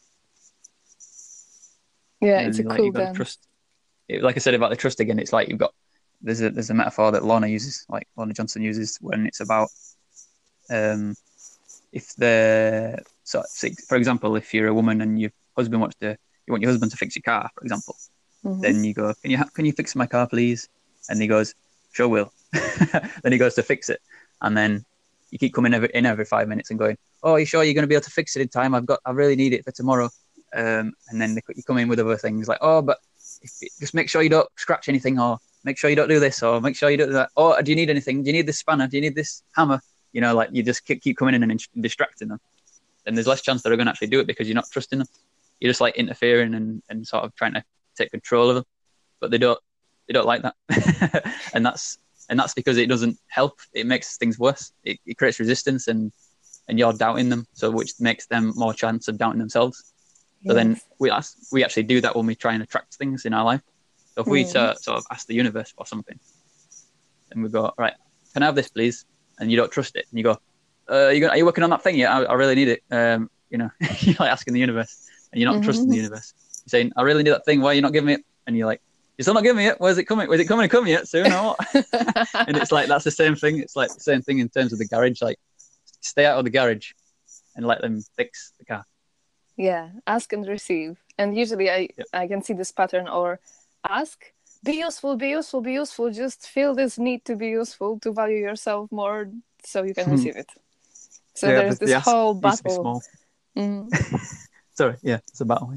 Yeah, it's a And like cool you've got to dance. trust. It, like I said about the trust again, it's like you've got there's a there's a metaphor that Lorna uses, like Lorna Johnson uses, when it's about um if the so for example, if you're a woman and your husband wants to you want your husband to fix your car, for example, Mm-hmm. then you go, can you ha- can you fix my car, please? And he goes, sure will. Then he goes to fix it, and then you keep coming every, in every five minutes and going, oh, are you sure you're going to be able to fix it in time? I've got, I really need it for tomorrow. Um, and then they, you come in with other things like, oh, but if, just make sure you don't scratch anything, or make sure you don't do this, or make sure you don't do that. Or do you need anything? Do you need this spanner? Do you need this hammer? You know, like you just keep, keep coming in and in- distracting them. Then there's less chance they're going to actually do it because you're not trusting them. You're just like interfering and, and sort of trying to take control of them. But they don't they don't like that. and that's and that's because it doesn't help. It makes things worse. It, it creates resistance, and and you're doubting them, so which makes them more chance of doubting themselves. So then Yes. we ask, we actually do that when we try and attract things in our life. So if we Mm. uh, sort of ask the universe for something, and we go, right, can I have this, please? And you don't trust it, and you go, uh, are you, are you working on that thing yet? I, I really need it. Um, you know, you're like asking the universe, and you're not Mm-hmm. trusting the universe. You're saying, I really need that thing. Why are you not giving me it? And you're like, you're still not giving me it. Where's it coming? Where's it coming to come yet soon or what? And it's like, that's the same thing. It's like the same thing in terms of the garage. Like, stay out of the garage and let them fix the car. Yeah, ask and receive. And usually I, Yep. I can see this pattern, or ask, be useful, be useful, be useful. Just feel this need to be useful, to value yourself more so you can receive it. So Yeah, there's the, this the ask whole needs to be battle. small. Mm. Sorry, yeah, it's a battle.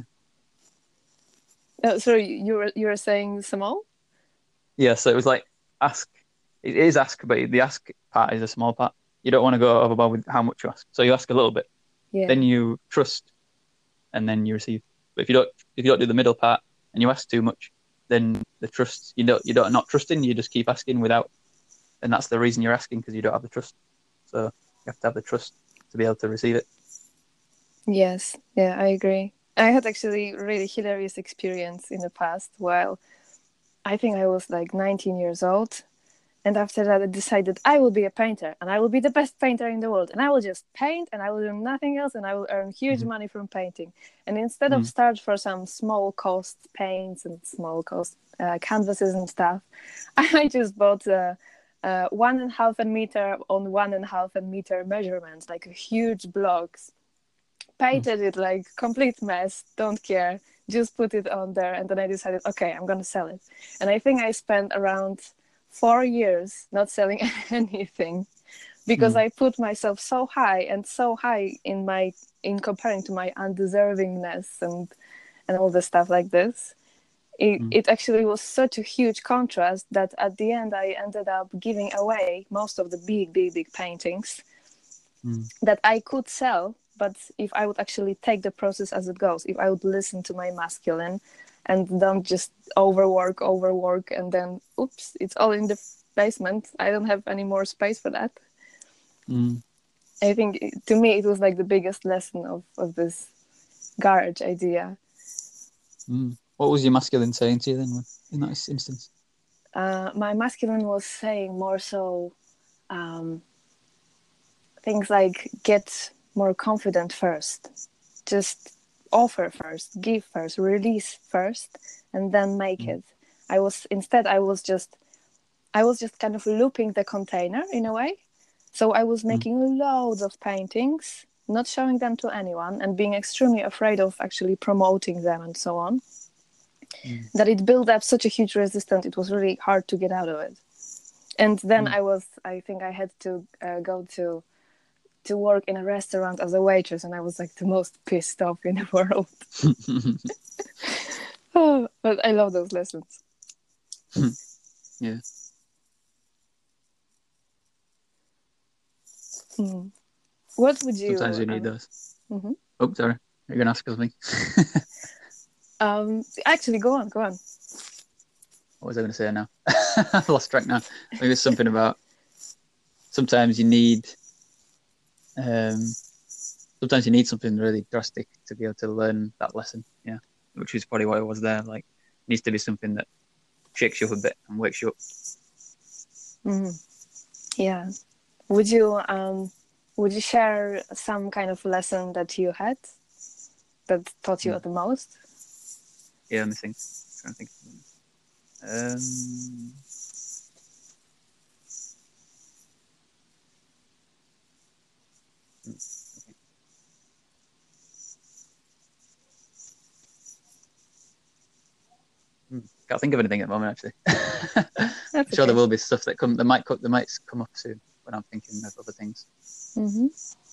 Yeah. Uh, sorry, you were, you were saying Samal? Yeah, so it was like ask. It is ask, but the ask part is a small part. You don't want to go overboard with how much you ask. So you ask a little bit, Yeah. then you trust, and then you receive. But if you don't, if you don't do the middle part and you ask too much, then the trust you don't you don't not trusting. You just keep asking without and that's the reason you're asking, because you don't have the trust. So you have to have the trust to be able to receive it. Yes, yeah, I agree. I had actually really hilarious experience in the past while I think I was like nineteen years old. And after that, I decided I will be a painter and I will be the best painter in the world. And I will just paint and I will do nothing else and I will earn huge Mm-hmm. money from painting. And instead Mm. of start for some small cost paints and small cost uh, canvases and stuff, I just bought a, a one and a half a meter on one and a half a meter measurements, like huge blocks. Painted it like complete mess, don't care, just put it on there. And then I decided, okay, I'm gonna sell it. And I think I spent around four years not selling anything because Mm. I put myself so high and so high in my in comparing to my undeservingness and and all the stuff like this. It, Mm. it actually was such a huge contrast that at the end I ended up giving away most of the big big big paintings Mm. that I could sell, but if I would actually take the process as it goes, if I would listen to my masculine and don't just overwork, overwork, and then, oops, it's all in the basement. I don't have any more space for that. Mm. I think to me, it was like the biggest lesson of, of this garage idea. Mm. What was your masculine saying to you then in that instance? Uh, my masculine was saying more so um, things like get more confident first. Just offer first, give first, release first, and then make Mm. it. I was instead I was just I was just kind of looping the container in a way. So I was Mm. making loads of paintings, not showing them to anyone, and being extremely afraid of actually promoting them and so on. Mm. That it built up such a huge resistance, it was really hard to get out of it. And then Mm. I was, I think I had to uh, go to to work in a restaurant as a waitress, and I was like the most pissed off in the world. Oh, but I love those lessons. Yeah. Hmm. What would Sometimes you? you need Uh, those. mhm. Oh, sorry. You're going to ask us something. Um, actually, go on, go on. What was I going to say now? I lost track now. I think it's something about sometimes you need um, sometimes you need something really drastic to be able to learn that lesson. Yeah, which is probably what it was there. Like, it needs to be something that shakes you up a bit and wakes you up. Mm-hmm. Yeah. Would you um, would you share some kind of lesson that you had that taught you Mm. the most? Yeah, let me think. I'm trying to think. Um, okay. Mm. Can't think of anything at the moment, actually. I'm That's sure there okay. will be stuff that come. That might come. That might come up soon when I'm thinking of other things. Mm-hmm.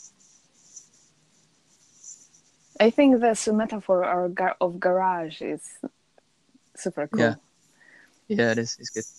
I think this metaphor or gar- of garage is super Yeah, cool. yeah, it is. It's good.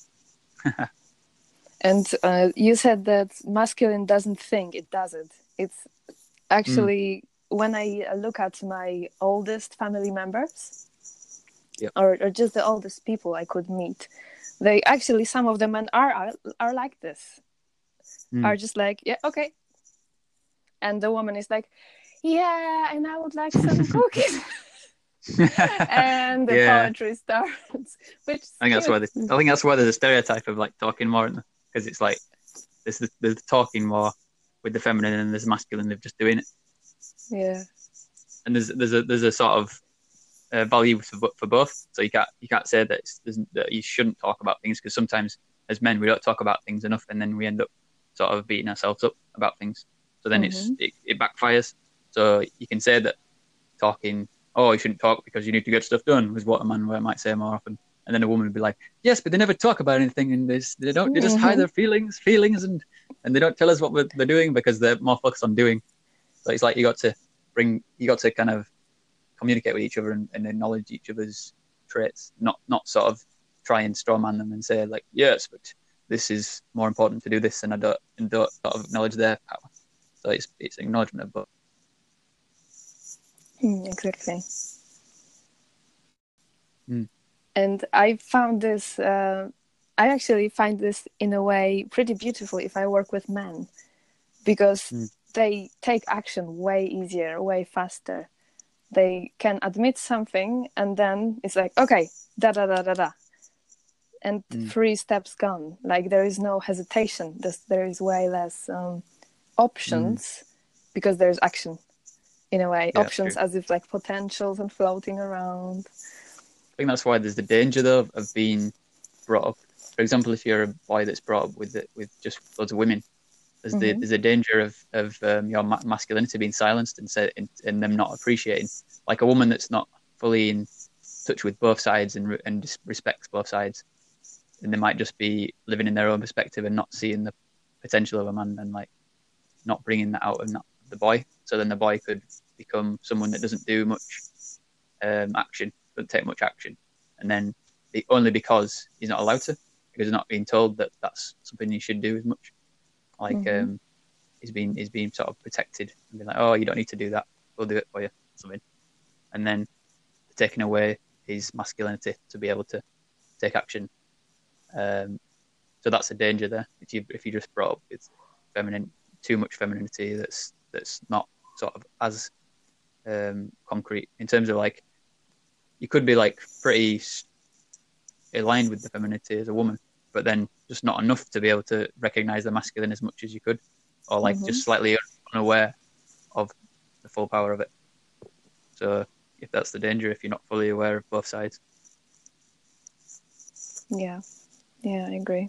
And uh, you said that masculine doesn't think; it does it. It's Mm. actually when I look at my oldest family members, Yeah. or, or just the oldest people I could meet, they actually some of the men are are, are like this. Mm. Are just like, yeah, okay, and the woman is like, yeah, and I would like some cookies. And the Yeah, poetry starts, which is I think that's cute. why. The, I think that's why there's a stereotype of like talking more, because it's like there's the, there's the talking more with the feminine, and there's masculine of just doing it. Yeah. And there's there's a there's a sort of uh, value for, for both. So you can't you can't say that, it's, that you shouldn't talk about things, because sometimes as men we don't talk about things enough, and then we end up sort of beating ourselves up about things. So then it's Mm-hmm. it, it backfires. So you can say that talking, oh, you shouldn't talk because you need to get stuff done, is what a man might say more often. And then a woman would be like, yes, but they never talk about anything, and they, they don't they just hide Mm-hmm. their feelings feelings and and they don't tell us what we're, they're doing, because they're more focused on doing. So it's like you got to bring you got to kind of communicate with each other, and, and acknowledge each other's traits, not not sort of try and strawman them and say like, yes, but this is more important to do this, and I don't and don't sort of acknowledge their power. So it's it's acknowledgement of both. Mm, exactly. Mm. And I found this uh, I actually find this in a way pretty beautiful if I work with men, because Mm. they take action way easier, way faster. They can admit something and then it's like, okay, da da da da da. And Mm. three steps gone. Like there is no hesitation. There's, there is way less um, options Mm. because there's action in a way. Yeah, that's Options true. as if like potentials and floating around. I think that's why there's the danger though of, of being brought up. For example, if you're a boy that's brought up with it, with just loads of women, there's the Mm-hmm. there's a danger of of um, your ma- masculinity being silenced and said and, and them not appreciating. Like a woman that's not fully in touch with both sides and and just respects both sides, and they might just be living in their own perspective and not seeing the potential of a man and like not bringing that out of not the boy. So then the boy could become someone that doesn't do much um, action, doesn't take much action, and then the, only because he's not allowed to, because he's not being told that that's something he should do as much. Like Mm-hmm. um, he's being he's being sort of protected and be like, oh, you don't need to do that, we'll do it for you, something, and then taking away his masculinity to be able to take action. Um, so that's a danger there. If you if you just brought up with feminine, too much femininity that's that's not sort of as um, concrete in terms of like you could be like pretty aligned with the femininity as a woman, but then just not enough to be able to recognize the masculine as much as you could, or like Mm-hmm. just slightly unaware of the full power of it. So if that's the danger, if you're not fully aware of both sides. Yeah, yeah, I agree.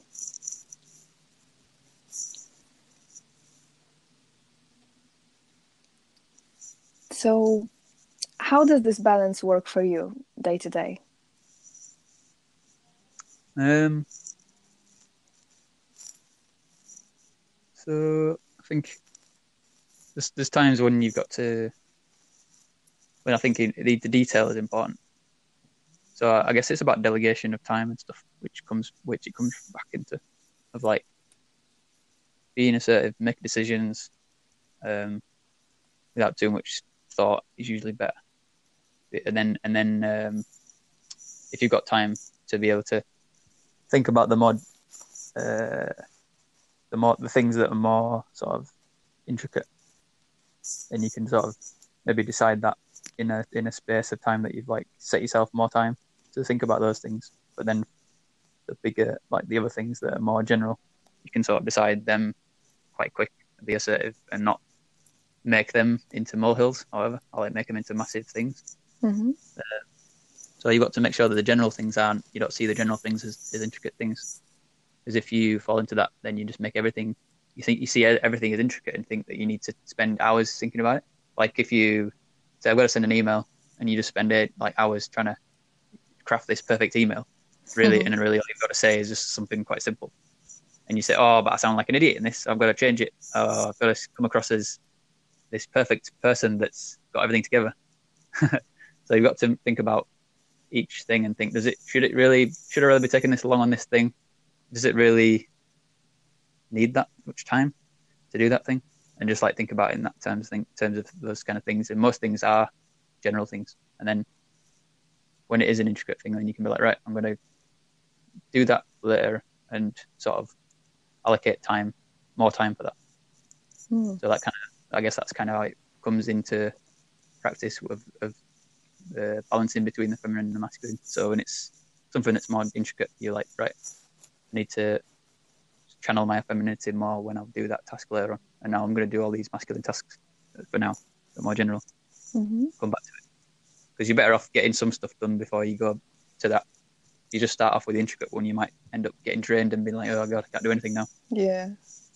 So, how does this balance work for you day to day? Um, so I think there's there's times when you've got to when I think the, the detail is important. So I guess it's about delegation of time and stuff, which comes which it comes back into of like being assertive, making decisions um, without too much thought is usually better. And then and then um, if you've got time to be able to think about the more uh, the more the things that are more sort of intricate, and you can sort of maybe decide that in a in a space of time that you've like set yourself more time to think about those things. But then the bigger like the other things that are more general, you can sort of decide them quite quick and be assertive and not make them into molehills. However, I like make them into massive things. Mm-hmm. Uh, so you've got to make sure that the general things aren't. You don't see the general things as, as intricate things. Because if you fall into that, then you just make everything. You think you see everything as intricate and think that you need to spend hours thinking about it. Like if you say I've got to send an email, and you just spend it like hours trying to craft this perfect email, really, Mm-hmm. and then really all you've got to say is just something quite simple. And you say, oh, but I sound like an idiot in this. I've got to change it. Uh, I've got to come across as this perfect person that's got everything together. So you've got to think about each thing and think, does it should it really should I really be taking this along on this thing? Does it really need that much time to do that thing? And just like think about it in that terms, think in terms of those kind of things. And most things are general things. And then when it is an intricate thing, then you can be like, right, I'm going to do that later and sort of allocate time, more time for that. Mm. So that kind of, I guess that's kind of how it comes into practice of, of uh, balancing between the feminine and the masculine. So when it's something that's more intricate, you're like, right, I need to channel my femininity more when I'll do that task later on. And now I'm going to do all these masculine tasks for now, but more general. Mm-hmm. Come back to it. Because you're better off getting some stuff done before you go to that. If you just start off with the intricate one, you might end up getting drained and being like, oh God, I can't do anything now. Yeah.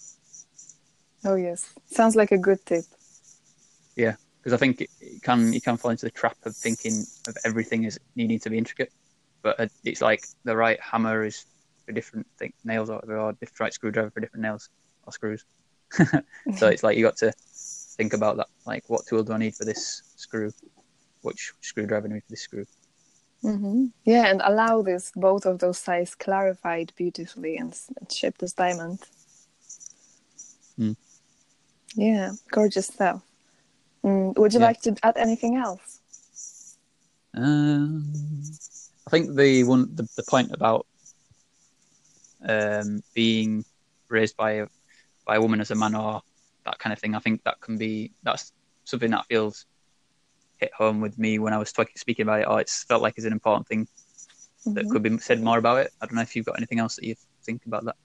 Oh yes. Sounds like a good tip. Yeah. Because I think it, it can you can fall into the trap of thinking of everything as needing to be intricate, but it's like the right hammer is for different thing, nails or whatever, or the right screwdriver for different nails or screws. So it's like you got to think about that. Like, what tool do I need for this screw? Which screwdriver do I need for this screw? Mm-hmm. Yeah, and allow this both of those sides clarified beautifully and, and shaped as diamond. Mm. Yeah, gorgeous stuff. Mm, would you Yeah. like to add anything else? Um, I think the one the, the point about um, being raised by a by a woman as a man or that kind of thing. I think that can be that's something that feels hit home with me when I was talking, speaking about it. Oh, it's felt like it's an important thing that Mm-hmm. could be said more about it. I don't know if you've got anything else that you think about that.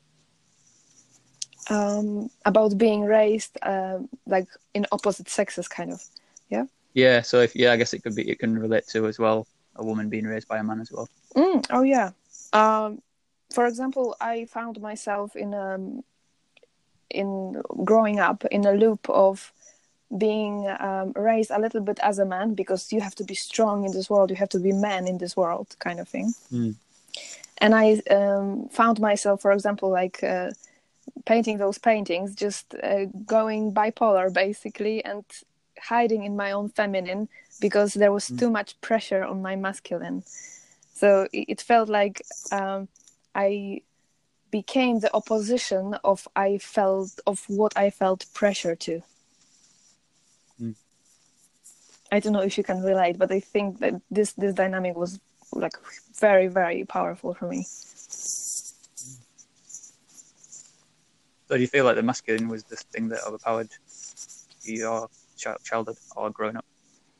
Um, about being raised uh, like in opposite sexes, kind of. Yeah. Yeah. So if yeah, I guess it could be it can relate to as well a woman being raised by a man as well. Mm, oh yeah. Um, for example, I found myself in um in growing up in a loop of being um, raised a little bit as a man, because you have to be strong in this world, you have to be man in this world, kind of thing. Mm. And I um, found myself, for example, like uh, painting those paintings, just uh, going bipolar basically, and hiding in my own feminine because there was Mm. too much pressure on my masculine. So it, it felt like um, I became the opposition of I felt of what I felt pressure to. Mm. I don't know if you can relate, but I think that this this dynamic was like very, very powerful for me. So do you feel like the masculine was this thing that overpowered your childhood or growing up?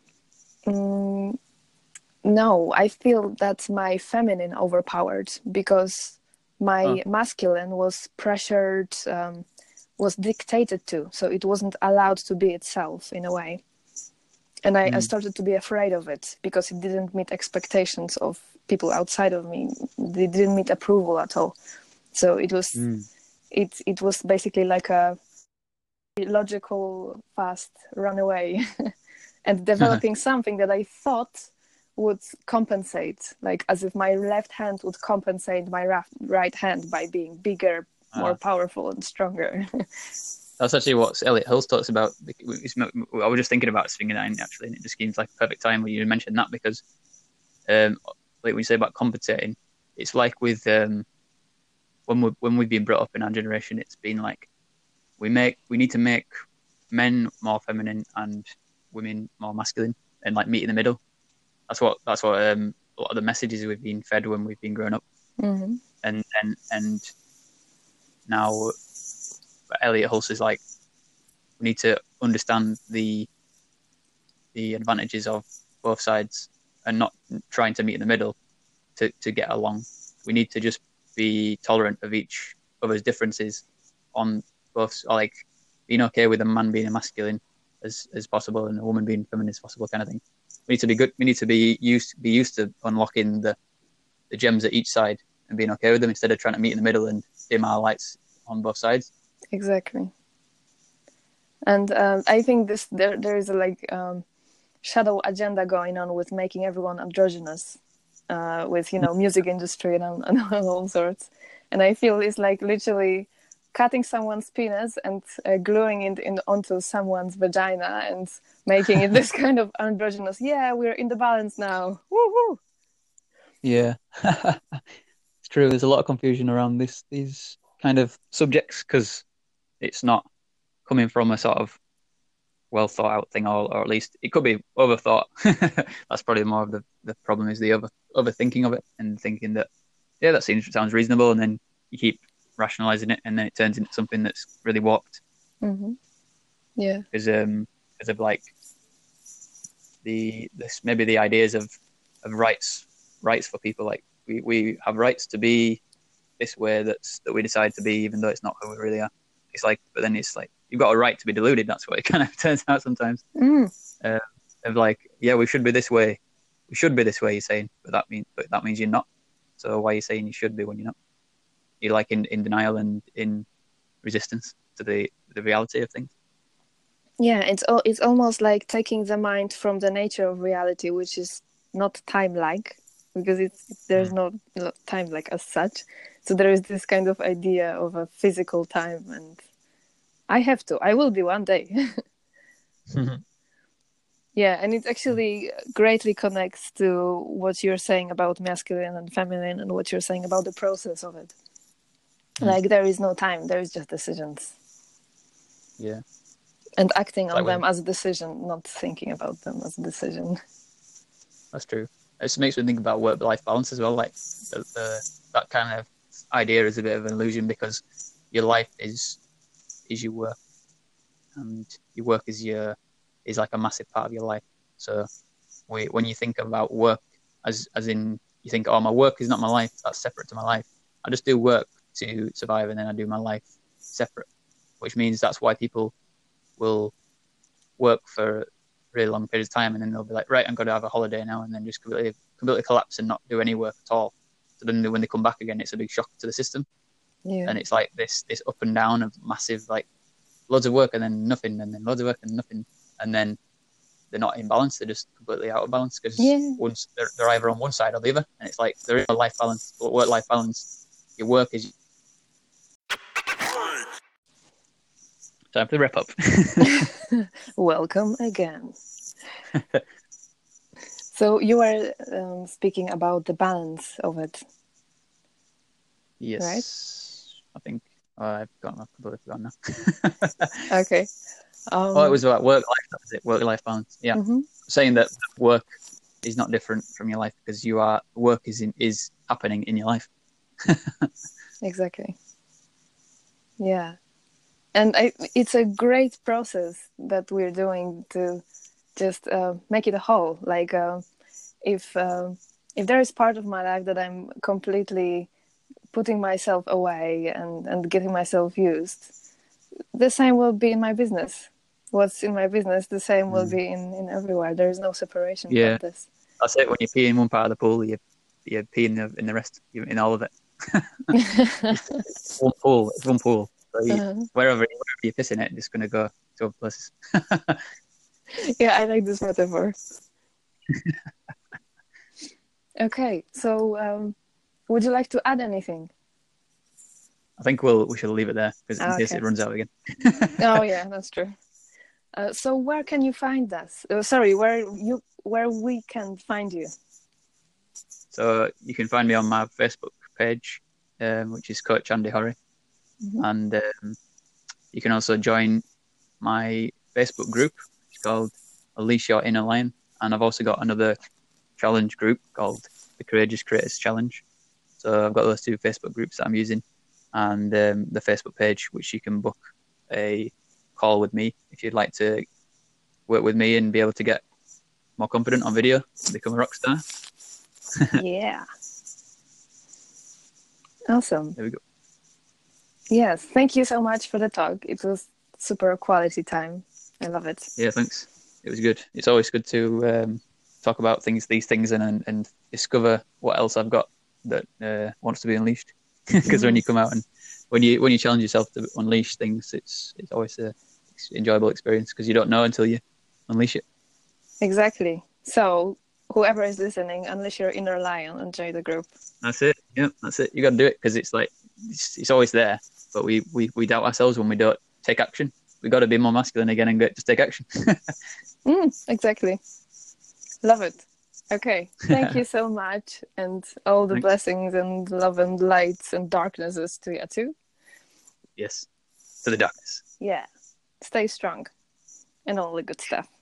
Mm, no, I feel that my feminine overpowered, because my Oh. masculine was pressured, um, was dictated to, so it wasn't allowed to be itself in a way. And I, Mm. I started to be afraid of it because it didn't meet expectations of people outside of me. They didn't meet approval at all. So it was, Mm. it it was basically like a logical, fast runaway, and developing something that I thought would compensate, like as if my left hand would compensate my right hand by being bigger, more Ah. powerful, and stronger. That's actually what Elliot Hills talks about. I was just thinking about swinging that in, actually, and it just seems like a perfect time when you mentioned that, because um, like when you say about compensating, it's like with um, when we when we've been brought up in our generation, it's been like we make we need to make men more feminine and women more masculine, and like meet in the middle. That's what that's what um, a lot of the messages we've been fed when we've been growing up, Mm-hmm. and and and now Elliot Hulse is like, we need to understand the the advantages of both sides and not trying to meet in the middle to, to get along. We need to just be tolerant of each other's differences on both, like being okay with a man being a masculine as, as possible and a woman being feminine as possible, kind of thing. We need to be good. We need to be used be used to unlocking the the gems at each side and being okay with them, instead of trying to meet in the middle and dim our lights on both sides. Exactly. And um, I think this there there is a like um, shadow agenda going on with making everyone androgynous, uh, with you know music industry and, and all sorts. And I feel it's like literally cutting someone's penis and uh, gluing it in onto someone's vagina and making it this kind of androgynous. Yeah, we're in the balance now. Woo-hoo! Yeah, it's true. There's a lot of confusion around this these kind of subjects because it's not coming from a sort of well thought out thing, or, or at least it could be overthought. That's probably more of the, the problem, is the over overthinking of it and thinking that, yeah, that seems sounds reasonable, and then you keep rationalizing it, and then it turns into something that's really warped. Mm-hmm. Yeah, because um because of like the this maybe the ideas of of rights rights for people, like we, we have rights to be this way that's that we decide to be, even though it's not who we really are. It's like, but then it's like you've got a right to be deluded. That's what it kind of turns out sometimes. mm. Uh, of like, yeah, we should be this way. We should be this way. You're saying, but that means, but that means you're not. So why are you saying you should be when you're not? You're like in, in denial and in resistance to the the reality of things. Yeah, it's it's almost like taking the mind from the nature of reality, which is not time-like, because it's there's Mm. no, no time like as such. So there is this kind of idea of a physical time, and I have to. I will be one day. Yeah, and it actually greatly connects to what you're saying about masculine and feminine, and what you're saying about the process of it. Mm. Like there is no time; there is just decisions. Yeah. And acting It's on like them when, as a decision, not thinking about them as a decision. that's true. It just makes me think about work-life balance as well. Like the, the that kind of idea is a bit of an illusion because your life is is your work, and your work is your is like a massive part of your life. So we, when you think about work as as in you think, oh, my work is not my life, that's separate to my life. I just do work to survive, and then I do my life separate, which means that's why people will work for really long periods of time, and then they'll be like, right, I'm going to have a holiday now, and then just completely, completely collapse and not do any work at all. So then when they come back again, it's a big shock to the system. Yeah. And it's like this this up and down of massive, like, loads of work and then nothing, and then loads of work and nothing, and then they're not in balance. They're just completely out of balance because Yeah. once they're, they're either on one side or the other, and it's like there is a life balance, but work-life balance. Your work is time for the wrap up. Welcome again. So you were um, speaking about the balance of it. Yes, right? I think oh, I've got I've completely forgotten now. Okay. Um, oh, it was about work-life. That was it. Work-life balance. Yeah, mm-hmm. saying that work is not different from your life because you are work is in, is happening in your life. Exactly. Yeah. And I, it's a great process that we're doing to just uh, make it a whole. Like uh, if uh, if there is part of my life that I'm completely putting myself away and, and getting myself used, the same will be in my business. What's in my business, the same will Mm. be in, in everywhere. There is no separation Yeah. from this. That's it. When you pee in one part of the pool, you you pee in the in the rest, in all of it. It's one pool. It's one pool. So you, uh-huh. wherever, wherever you're pissing it, it's going to go to other places. Yeah, I like this metaphor. Okay, so um, would you like to add anything? I think we'll we should leave it there because in Ah, case okay. it runs out again. Oh yeah, that's true. Uh, so where can you find us? Uh, sorry, where you where we can find you? So you can find me on my Facebook page, um, which is Coach Andy Horry, mm-hmm. and um, you can also join my Facebook group. It's called Unleash Your Inner Lion, and I've also got another challenge group called the Courageous Creators Challenge. So I've got those two Facebook groups that I'm using, and um, the Facebook page, which you can book a call with me if you'd like to work with me and be able to get more confident on video and become a rock star. Yeah. Awesome. There we go. Yes, thank you so much for the talk. It was super quality time. I love it. Yeah, thanks. It was good. It's always good to um, talk about things, these things, and, and and discover what else I've got that uh, wants to be unleashed. Because mm-hmm. when you come out and when you when you challenge yourself to unleash things, it's it's always a enjoyable experience because you don't know until you unleash it. Exactly. So whoever is listening, unleash your inner lion and join the group. That's it. Yeah, that's it. You got to do it because it's like it's, it's always there, but we, we we doubt ourselves when we don't take action. We got to be more masculine again and get just take action. mm, exactly. Love it. Okay. Thank you so much, and all the Thanks. Blessings and love and lights and darknesses to you too. Yes, to the darkness. Yeah. Stay strong and all the good stuff.